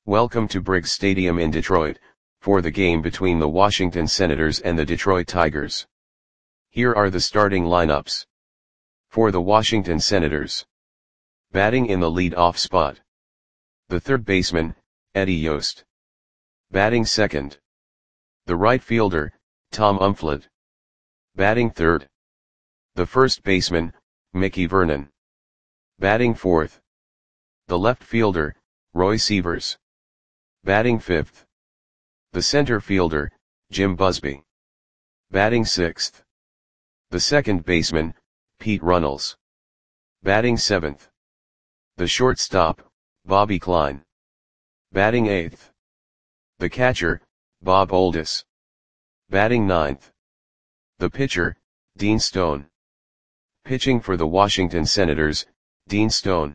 Welcome to Briggs Stadium in Detroit, for the game between the Washington Senators and the Detroit Tigers. Here are the starting lineups. For the Washington Senators. Batting in the lead-off spot. The third baseman, Eddie Yost. Batting second. The right fielder, Tom Umflett. Batting third. The first baseman, Mickey Vernon. Batting fourth. The left fielder, Roy Sievers. Batting fifth. The center fielder, Jim Busby. Batting sixth. The second baseman, Pete Runnels. Batting seventh. The shortstop, Bobby Klein. Batting eighth. The catcher, Bob Oldis. Batting ninth. The pitcher, Dean Stone. Pitching for the Washington Senators, Dean Stone.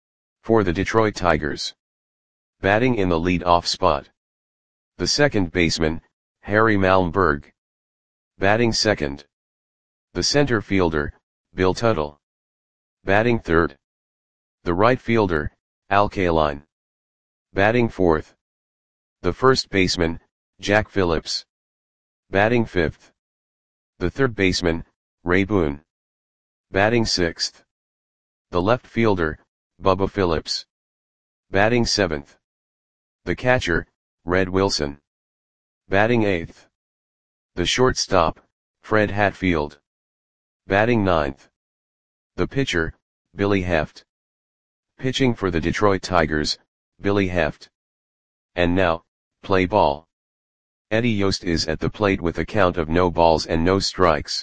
For the Detroit Tigers. Batting in the lead-off spot. The second baseman, Harry Malmberg. Batting second. The center fielder, Bill Tuttle. Batting third. The right fielder, Al Kaline. Batting fourth. The first baseman, Jack Phillips. Batting fifth. The third baseman, Ray Boone. Batting sixth. The left fielder, Bubba Phillips. Batting seventh. The catcher, Red Wilson. Batting eighth. The shortstop, Fred Hatfield. Batting ninth. The pitcher, Billy Heft. Pitching for the Detroit Tigers, Billy Heft. And now, play ball. Eddie Yost is at the plate with a count of no balls and no strikes.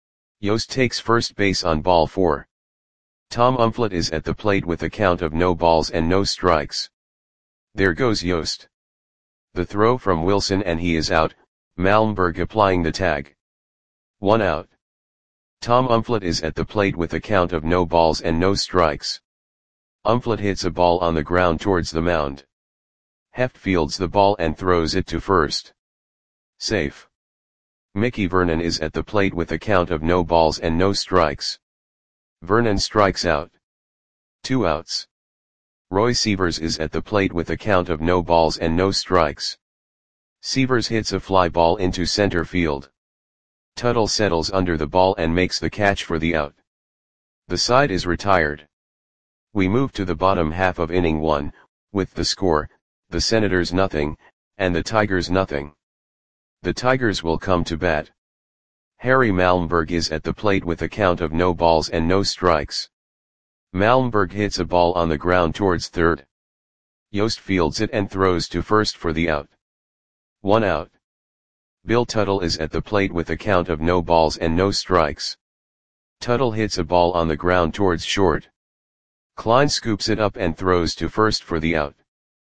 Yost takes first base on ball 4. Tom Umflett is at the plate with a count of no balls and no strikes. There goes Yost. The throw from Wilson and he is out, Malmberg applying the tag. 1 out. Tom Umflett is at the plate with a count of no balls and no strikes. Umflett hits a ball on the ground towards the mound. Heft fields the ball and throws it to first. Safe. Mickey Vernon is at the plate with a count of no balls and no strikes. Vernon strikes out. 2 outs. Roy Sievers is at the plate with a count of no balls and no strikes. Sievers hits a fly ball into center field. Tuttle settles under the ball and makes the catch for the out. The side is retired. We move to the bottom half of inning 1, with the score, the Senators nothing, and the Tigers nothing. The Tigers will come to bat. Harry Malmberg is at the plate with a count of no balls and no strikes. Malmberg hits a ball on the ground towards third. Yost fields it and throws to first for the out. 1 out. Bill Tuttle is at the plate with a count of no balls and no strikes. Tuttle hits a ball on the ground towards short. Klein scoops it up and throws to first for the out.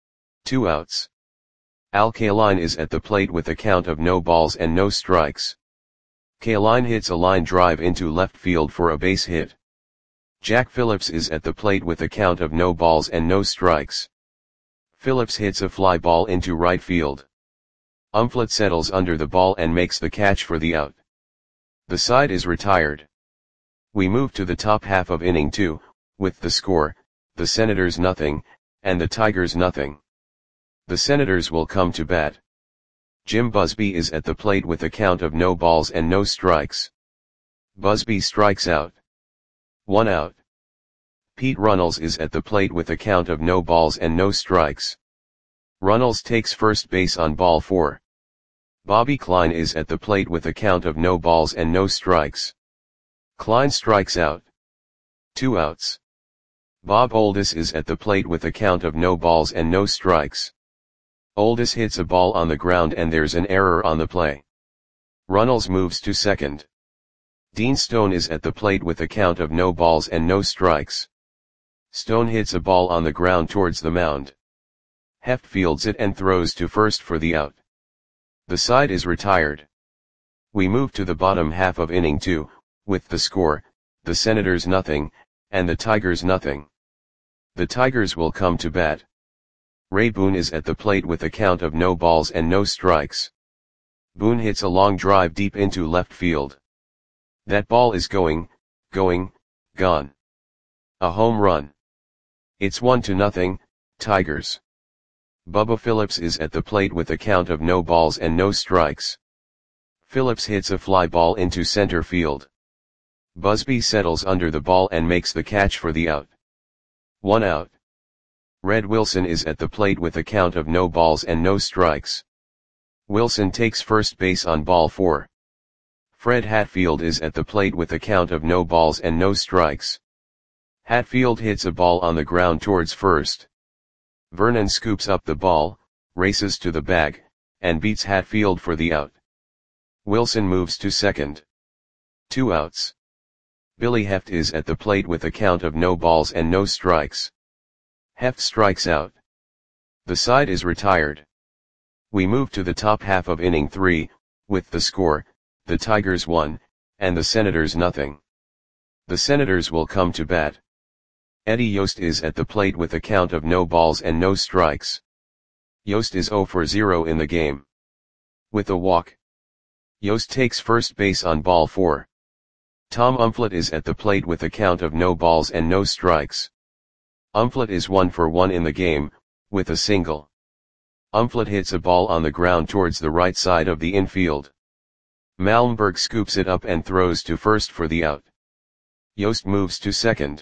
2 outs. Al Kaline is at the plate with a count of no balls and no strikes. Kaline hits a line drive into left field for a base hit. Jack Phillips is at the plate with a count of no balls and no strikes. Phillips hits a fly ball into right field. Umflett settles under the ball and makes the catch for the out. The side is retired. We move to the top half of inning 2, with the score, the Senators nothing, and the Tigers nothing. The Senators will come to bat. Jim Busby is at the plate with a count of no balls and no strikes. Busby strikes out. 1 out. Pete Runnels is at the plate with a count of no balls and no strikes. Runnels takes first base on ball 4. Bobby Klein is at the plate with a count of no balls and no strikes. Klein strikes out. 2 outs. Bob Oldis is at the plate with a count of no balls and no strikes. Oldis hits a ball on the ground and there's an error on the play. Runnels moves to second. Dean Stone is at the plate with a count of no balls and no strikes. Stone hits a ball on the ground towards the mound. Heft fields it and throws to first for the out. The side is retired. We move to the bottom half of inning 2, with the score, the Senators nothing, and the Tigers nothing. The Tigers will come to bat. Ray Boone is at the plate with a count of no balls and no strikes. Boone hits a long drive deep into left field. That ball is going, gone. A home run. It's 1-0, Tigers. Bubba Phillips is at the plate with a count of no balls and no strikes. Phillips hits a fly ball into center field. Busby settles under the ball and makes the catch for the out. 1 out. Red Wilson is at the plate with a count of no balls and no strikes. Wilson takes first base on ball 4. Fred Hatfield is at the plate with a count of no balls and no strikes. Hatfield hits a ball on the ground towards first. Vernon scoops up the ball, races to the bag, and beats Hatfield for the out. Wilson moves to second. 2 outs. Billy Heft is at the plate with a count of no balls and no strikes. Heft strikes out. The side is retired. We move to the top half of inning 3, with the score, the Tigers 1, and the Senators nothing. The Senators will come to bat. Eddie Yost is at the plate with a count of no balls and no strikes. Yost is 0 for 0 in the game. With a walk, Yost takes first base on ball 4. Tom Umflett is at the plate with a count of no balls and no strikes. Umflett is 1 for 1 in the game, with a single. Umflett hits a ball on the ground towards the right side of the infield. Malmberg scoops it up and throws to first for the out. Yost moves to second.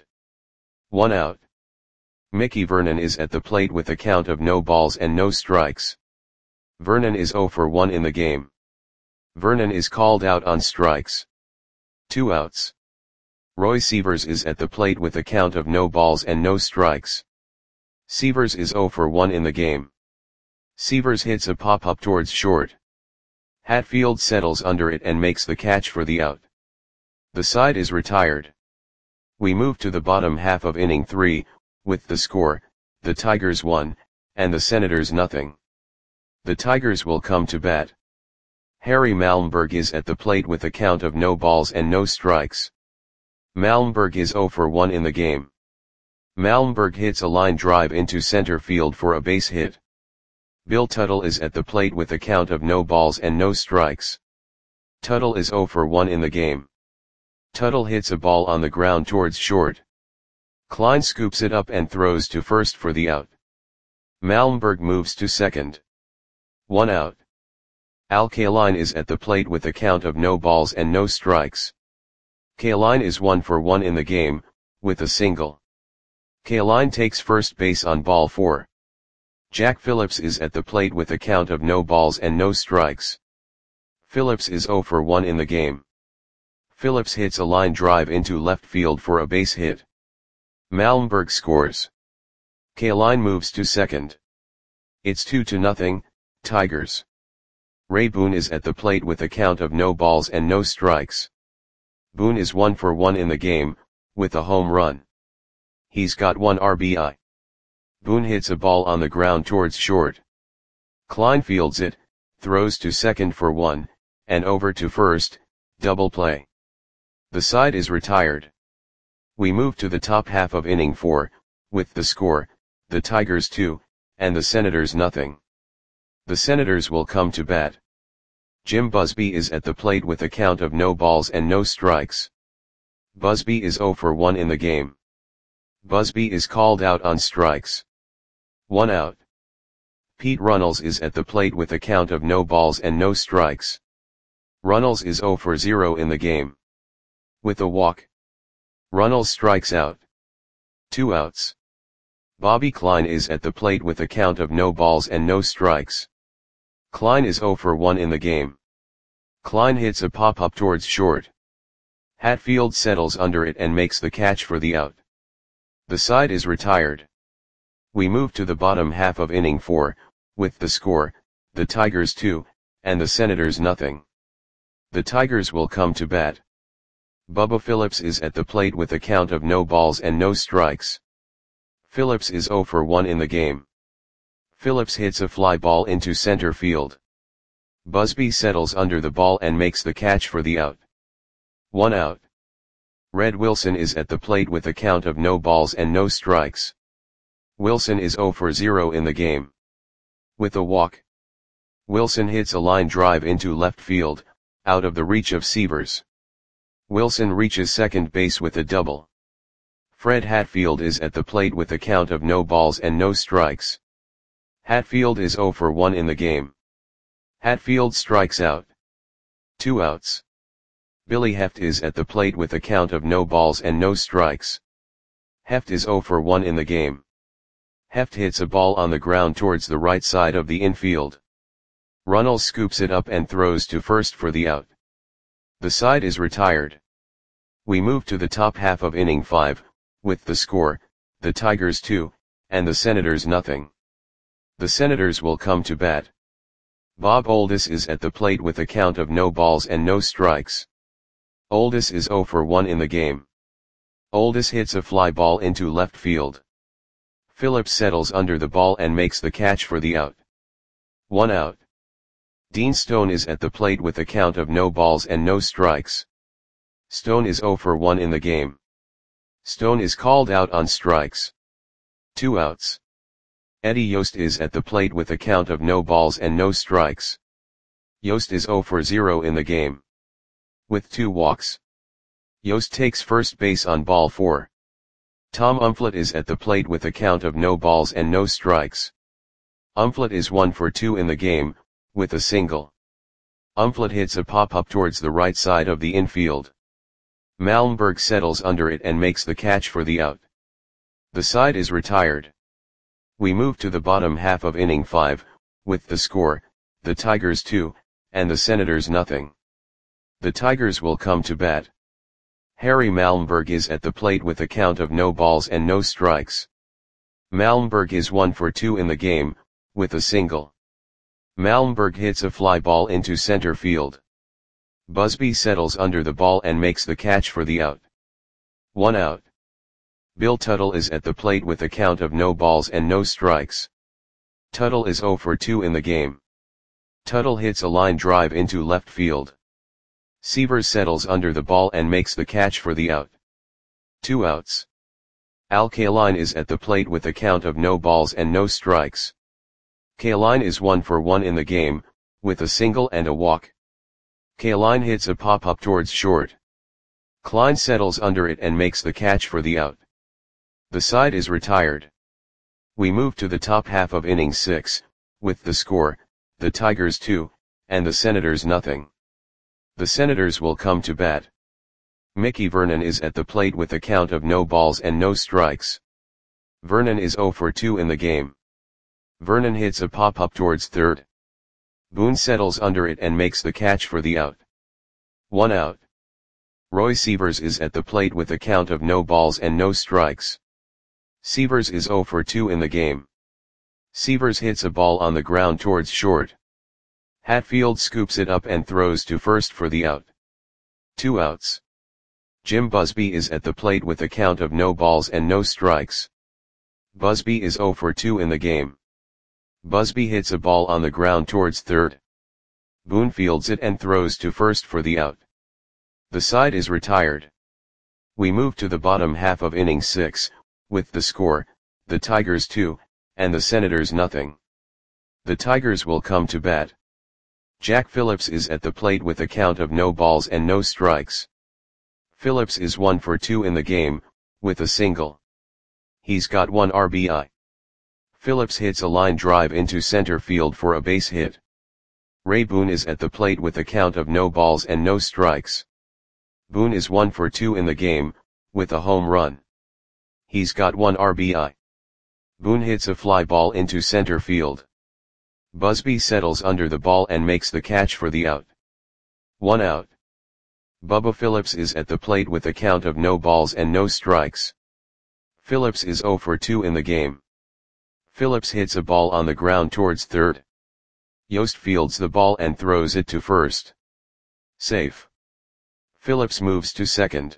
1 out. Mickey Vernon is at the plate with a count of no balls and no strikes. Vernon is 0 for 1 in the game. Vernon is called out on strikes. 2 outs. Roy Sievers is at the plate with a count of no balls and no strikes. Sievers is 0 for 1 in the game. Sievers hits a pop-up towards short. Hatfield settles under it and makes the catch for the out. The side is retired. We move to the bottom half of inning 3, with the score, the Tigers 1, and the Senators nothing. The Tigers will come to bat. Harry Malmberg is at the plate with a count of no balls and no strikes. Malmberg is 0 for 1 in the game. Malmberg hits a line drive into center field for a base hit. Bill Tuttle is at the plate with a count of no balls and no strikes. Tuttle is 0 for 1 in the game. Tuttle hits a ball on the ground towards short. Klein scoops it up and throws to first for the out. Malmberg moves to second. 1 out. Al Kaline is at the plate with a count of no balls and no strikes. Kaline is 1 for 1 in the game, with a single. Kaline takes first base on ball 4. Jack Phillips is at the plate with a count of no balls and no strikes. Phillips is 0 for 1 in the game. Phillips hits a line drive into left field for a base hit. Malmberg scores. Kaline moves to second. It's 2-0, Tigers. Ray Boone is at the plate with a count of no balls and no strikes. Boone is 1 for 1 in the game, with a home run. He's got 1 RBI. Boone hits a ball on the ground towards short. Klein fields it, throws to second for 1, and over to first, double play. The side is retired. We move to the top half of inning 4, with the score, the Tigers 2, and the Senators nothing. The Senators will come to bat. Jim Busby is at the plate with a count of no balls and no strikes. Busby is 0 for 1 in the game. Busby is called out on strikes. 1 out. Pete Runnels is at the plate with a count of no balls and no strikes. Runnels is 0 for 0 in the game. With a walk, Runnels strikes out. 2 outs. Bobby Klein is at the plate with a count of no balls and no strikes. Klein is 0 for 1 in the game. Klein hits a pop-up towards short. Hatfield settles under it and makes the catch for the out. The side is retired. We move to the bottom half of inning 4, with the score, the Tigers 2, and the Senators nothing. The Tigers will come to bat. Bubba Phillips is at the plate with a count of no balls and no strikes. Phillips is 0 for 1 in the game. Phillips hits a fly ball into center field. Busby settles under the ball and makes the catch for the out. 1 out. Red Wilson is at the plate with a count of no balls and no strikes. Wilson is 0 for 0 in the game. With a walk, Wilson hits a line drive into left field, out of the reach of Sievers. Wilson reaches second base with a double. Fred Hatfield is at the plate with a count of no balls and no strikes. Hatfield is 0 for 1 in the game. Hatfield strikes out. 2 outs. Billy Heft is at the plate with a count of no balls and no strikes. Heft is 0 for 1 in the game. Heft hits a ball on the ground towards the right side of the infield. Runnels scoops it up and throws to first for the out. The side is retired. We move to the top half of inning 5, with the score, the Tigers 2, and the Senators nothing. The Senators will come to bat. Bob Oldis is at the plate with a count of no balls and no strikes. Oldis is 0 for 1 in the game. Oldis hits a fly ball into left field. Phillips settles under the ball and makes the catch for the out. 1 out. Dean Stone is at the plate with a count of no balls and no strikes. Stone is 0 for 1 in the game. Stone is called out on strikes. 2 outs. Eddie Yost is at the plate with a count of no balls and no strikes. Yost is 0 for 0 in the game. With 2 walks. Yost takes first base on ball 4. Tom Umflett is at the plate with a count of no balls and no strikes. Umflett is 1 for 2 in the game, with a single. Umflett hits a pop-up towards the right side of the infield. Malmberg settles under it and makes the catch for the out. The side is retired. We move to the bottom half of inning 5, with the score, the Tigers 2, and the Senators nothing. The Tigers will come to bat. Harry Malmberg is at the plate with a count of no balls and no strikes. Malmberg is 1 for 2 in the game, with a single. Malmberg hits a fly ball into center field. Busby settles under the ball and makes the catch for the out. 1 out. Bill Tuttle is at the plate with a count of no balls and no strikes. Tuttle is 0 for 2 in the game. Tuttle hits a line drive into left field. Sievers settles under the ball and makes the catch for the out. 2 outs. Al Kaline is at the plate with a count of no balls and no strikes. Kaline is 1 for 1 in the game, with a single and a walk. Kaline hits a pop-up towards short. Klein settles under it and makes the catch for the out. The side is retired. We move to the top half of inning 6, with the score, the Tigers 2, and the Senators nothing. The Senators will come to bat. Mickey Vernon is at the plate with a count of no balls and no strikes. Vernon is 0 for 2 in the game. Vernon hits a pop-up towards third. Boone settles under it and makes the catch for the out. 1 out. Roy Sievers is at the plate with a count of no balls and no strikes. Sievers is 0 for 2 in the game. Sievers hits a ball on the ground towards short. Hatfield scoops it up and throws to first for the out. 2 outs. Jim Busby is at the plate with a count of no balls and no strikes. Busby is 0 for 2 in the game. Busby hits a ball on the ground towards third. Boone fields it and throws to first for the out. The side is retired. We move to the bottom half of inning 6, with the score, the Tigers 2, and the Senators nothing. The Tigers will come to bat. Jack Phillips is at the plate with a count of no balls and no strikes. Phillips is 1 for 2 in the game, with a single. He's got 1 RBI. Phillips hits a line drive into center field for a base hit. Ray Boone is at the plate with a count of no balls and no strikes. Boone is 1 for 2 in the game, with a home run. He's got 1 RBI. Boone hits a fly ball into center field. Busby settles under the ball and makes the catch for the out. 1 out. Bubba Phillips is at the plate with a count of no balls and no strikes. Phillips is 0 for 2 in the game. Phillips hits a ball on the ground towards third. Yost fields the ball and throws it to first. Safe. Phillips moves to second.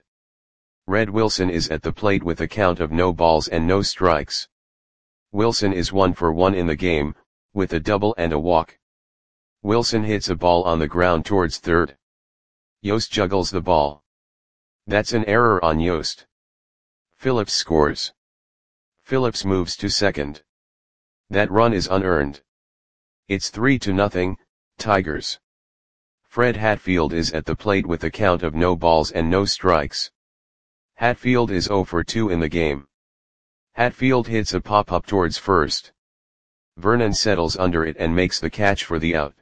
Red Wilson is at the plate with a count of no balls and no strikes. Wilson is 1 for 1 in the game, with a double and a walk. Wilson hits a ball on the ground towards third. Yost juggles the ball. That's an error on Yost. Phillips scores. Phillips moves to second. That run is unearned. It's 3-0, Tigers. Fred Hatfield is at the plate with a count of no balls and no strikes. Hatfield is 0 for 2 in the game. Hatfield hits a pop-up towards first. Vernon settles under it and makes the catch for the out.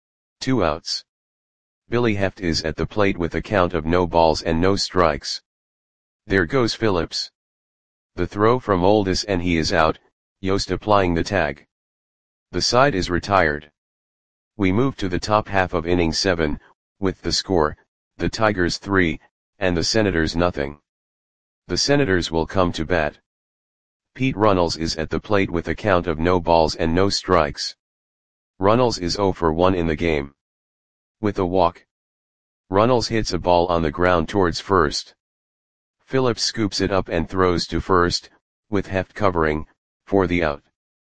2 outs. Billy Heft is at the plate with a count of no balls and no strikes. There goes Phillips. The throw from Oldus and he is out, Yost applying the tag. The side is retired. We move to the top half of inning 7, with the score, the Tigers 3, and the Senators nothing. The Senators will come to bat. Pete Runnels is at the plate with a count of no balls and no strikes. Runnels is 0 for 1 in the game. With a walk. Runnels hits a ball on the ground towards first. Phillips scoops it up and throws to first, with Heft covering, for the out.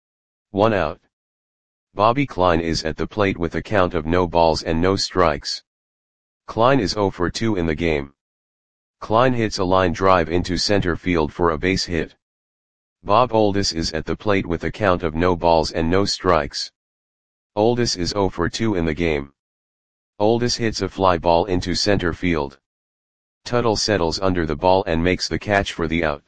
1 out. Bobby Klein is at the plate with a count of no balls and no strikes. Klein is 0 for 2 in the game. Klein hits a line drive into center field for a base hit. Bob Oldus is at the plate with a count of no balls and no strikes. Oldus is 0 for 2 in the game. Oldus hits a fly ball into center field. Tuttle settles under the ball and makes the catch for the out.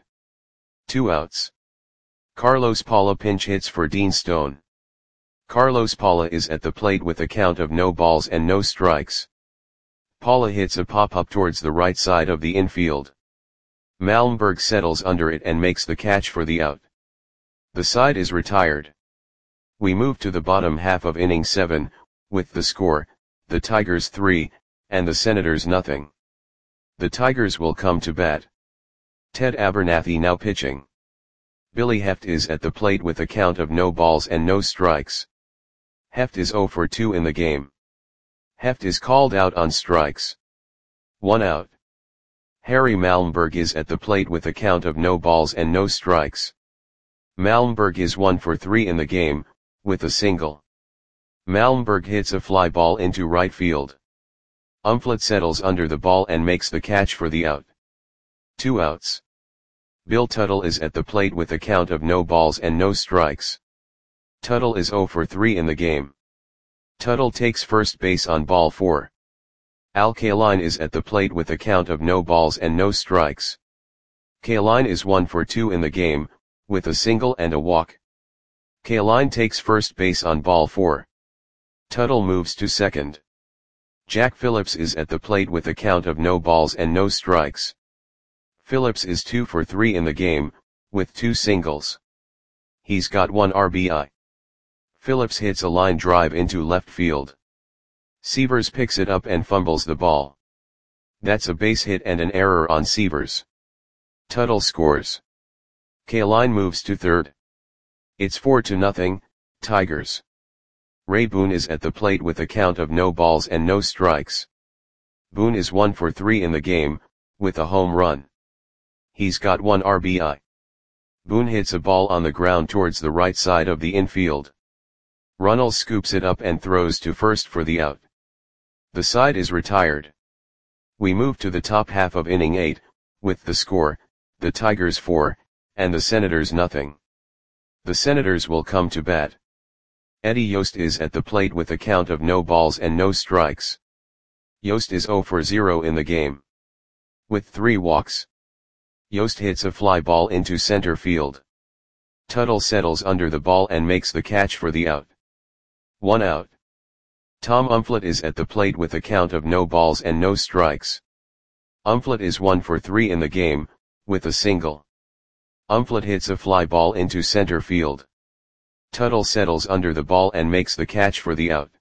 2 outs. Carlos Paula pinch hits for Dean Stone. Carlos Paula is at the plate with a count of no balls and no strikes. Paula hits a pop-up towards the right side of the infield. Malmberg settles under it and makes the catch for the out. The side is retired. We move to the bottom half of inning 7, with the score, the Tigers 3, and the Senators nothing. The Tigers will come to bat. Ted Abernathy now pitching. Billy Heft is at the plate with a count of no balls and no strikes. Heft is 0 for 2 in the game. Heft is called out on strikes. 1 out. Harry Malmberg is at the plate with a count of no balls and no strikes. Malmberg is 1 for 3 in the game, with a single. Malmberg hits a fly ball into right field. Umflett settles under the ball and makes the catch for the out. 2 outs. Bill Tuttle is at the plate with a count of no balls and no strikes. Tuttle is 0 for 3 in the game. Tuttle takes first base on ball 4. Al Kaline is at the plate with a count of no balls and no strikes. Kaline is 1 for 2 in the game, with a single and a walk. Kaline takes first base on ball 4. Tuttle moves to second. Jack Phillips is at the plate with a count of no balls and no strikes. Phillips is 2 for 3 in the game, with 2 singles. He's got 1 RBI. Phillips hits a line drive into left field. Severs picks it up and fumbles the ball. That's a base hit and an error on Severs. Tuttle scores. Kaline moves to third. It's 4-0, Tigers. Ray Boone is at the plate with a count of no balls and no strikes. Boone is 1 for 3 in the game, with a home run. He's got 1 RBI. Boone hits a ball on the ground towards the right side of the infield. Runnels scoops it up and throws to first for the out. The side is retired. We move to the top half of inning 8, with the score, the Tigers 4, and the Senators nothing. The Senators will come to bat. Eddie Yost is at the plate with a count of no balls and no strikes. Yost is 0 for 0 in the game. With 3 walks. Yost hits a fly ball into center field. Tuttle settles under the ball and makes the catch for the out. 1 out. Tom Umflett is at the plate with a count of no balls and no strikes. Umflett is 1 for 3 in the game, with a single. Umflett hits a fly ball into center field. Tuttle settles under the ball and makes the catch for the out.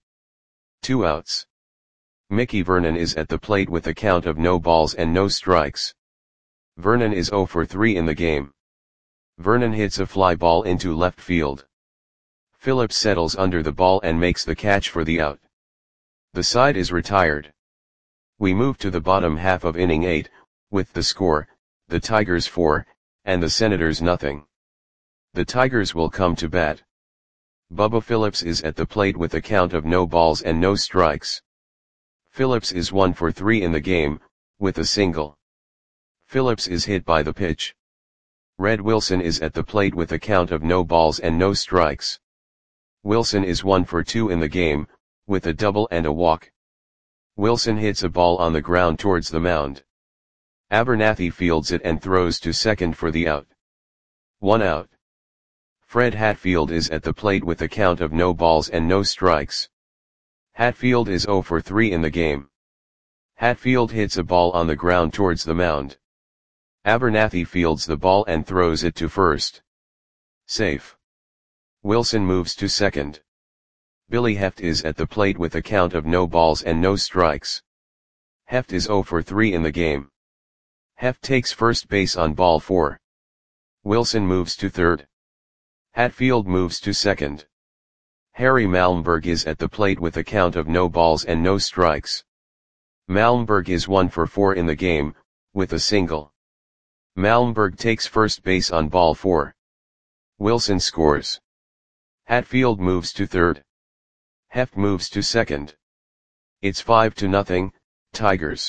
2 outs. Mickey Vernon is at the plate with a count of no balls and no strikes. Vernon is 0 for 3 in the game. Vernon hits a fly ball into left field. Phillips settles under the ball and makes the catch for the out. The side is retired. We move to the bottom half of inning 8, with the score, the Tigers 4, and the Senators nothing. The Tigers will come to bat. Bubba Phillips is at the plate with a count of no balls and no strikes. Phillips is 1 for 3 in the game, with a single. Phillips is hit by the pitch. Red Wilson is at the plate with a count of no balls and no strikes. Wilson is 1 for 2 in the game, with a double and a walk. Wilson hits a ball on the ground towards the mound. Abernathy fields it and throws to second for the out. 1 out. Fred Hatfield is at the plate with a count of no balls and no strikes. Hatfield is 0 for 3 in the game. Hatfield hits a ball on the ground towards the mound. Abernathy fields the ball and throws it to first. Safe. Wilson moves to second. Billy Heft is at the plate with a count of no balls and no strikes. Heft is 0 for 3 in the game. Heft takes first base on ball 4. Wilson moves to third. Hatfield moves to second. Harry Malmberg is at the plate with a count of no balls and no strikes. Malmberg is 1 for 4 in the game, with a single. Malmberg takes first base on ball 4. Wilson scores. Hatfield moves to third. Heft moves to second. It's 5-0, Tigers.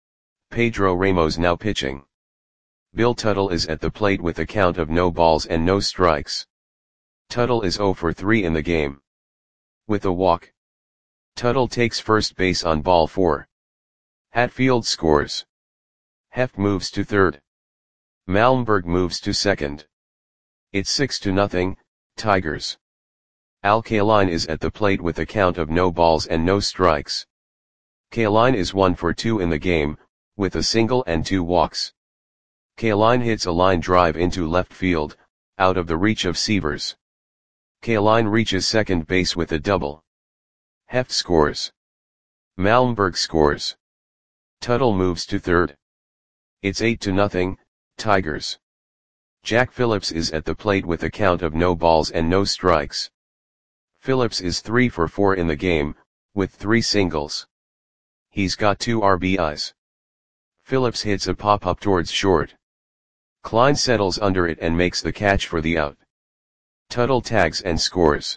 Pedro Ramos now pitching. Bill Tuttle is at the plate with a count of no balls and no strikes. Tuttle is 0 for 3 in the game. With a walk. Tuttle takes first base on ball 4. Hatfield scores. Heft moves to third. Malmberg moves to second. It's 6-0, Tigers. Al Kaline is at the plate with a count of no balls and no strikes. Kaline is 1 for 2 in the game, with a single and 2 walks. Kaline hits a line drive into left field, out of the reach of Sievers. Kaline reaches second base with a double. Heft scores. Malmberg scores. Tuttle moves to third. It's 8-0, Tigers. Jack Phillips is at the plate with a count of no balls and no strikes. Phillips is 3 for 4 in the game, with 3 singles. He's got 2 RBIs. Phillips hits a pop-up towards short. Klein settles under it and makes the catch for the out. Tuttle tags and scores.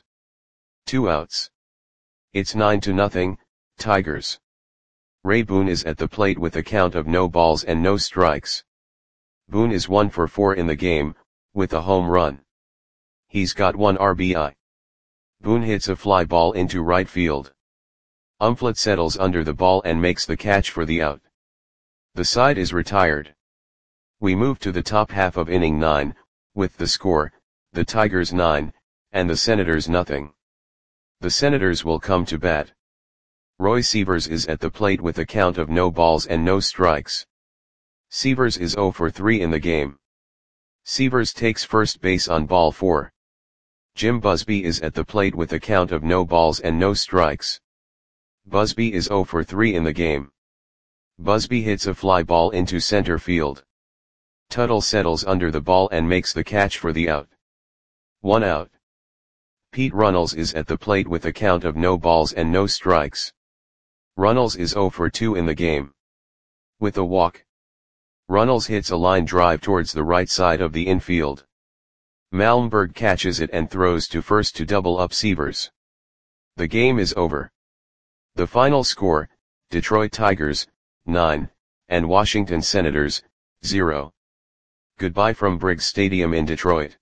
2 outs. It's 9-0, Tigers. Ray Boone is at the plate with a count of no balls and no strikes. Boone is 1 for 4 in the game, with a home run. He's got 1 RBI. Boone hits a fly ball into right field. Umflett settles under the ball and makes the catch for the out. The side is retired. We move to the top half of inning 9, with the score, the Tigers 9, and the Senators nothing. The Senators will come to bat. Roy Sievers is at the plate with a count of no balls and no strikes. Sievers is 0 for 3 in the game. Sievers takes first base on ball 4. Jim Busby is at the plate with a count of no balls and no strikes. Busby is 0 for 3 in the game. Busby hits a fly ball into center field. Tuttle settles under the ball and makes the catch for the out. 1 out. Pete Runnels is at the plate with a count of no balls and no strikes. Runnels is 0 for 2 in the game. With a walk. Runnels hits a line drive towards the right side of the infield. Malmberg catches it and throws to first to double up Sievers. The game is over. The final score, Detroit Tigers, 9, and Washington Senators, 0. Goodbye from Briggs Stadium in Detroit.